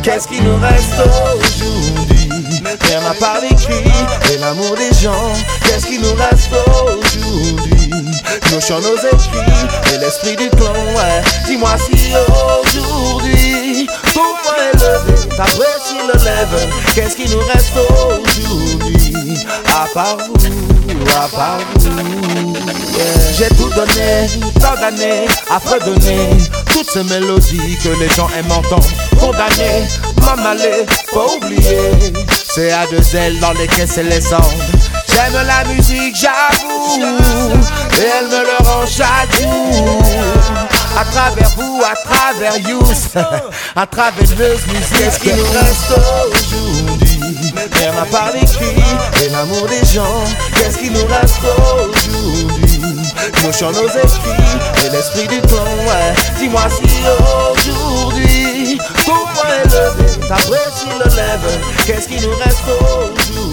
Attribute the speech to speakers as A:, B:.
A: Qu'est-ce qui nous reste aujourd'hui? Rien à part l'écrit et l'amour des gens. Qu'est-ce qui nous reste aujourd'hui? Nos chants, nos écrits et l'esprit du clan, ouais. Dis-moi si aujourd'hui ton point est levé, ta si le lève. Qu'est-ce qui nous reste aujourd'hui? À part vous, à part vous, yeah. J'ai tout donné, tant d'années à fredonner toutes ces mélodies que les gens aiment entendre. Condamné, m'en aller, faut oublier. C'est A2L dans les caisses et les sondes. J'aime la musique, j'avoue, et elle me le rend chaque jour. À travers vous, à travers Youth, à travers nos musiques. Qu'est-ce qui nous reste aujourd'hui? Rien à part l'écrit et l'amour des gens. Qu'est-ce qui nous reste aujourd'hui? Nos chants, nos écrits et l'esprit du clan, ouais. Dis-moi si aujourd'hui ton point est levé, ta si le lève. Qu'est-ce qui nous reste aujourd'hui?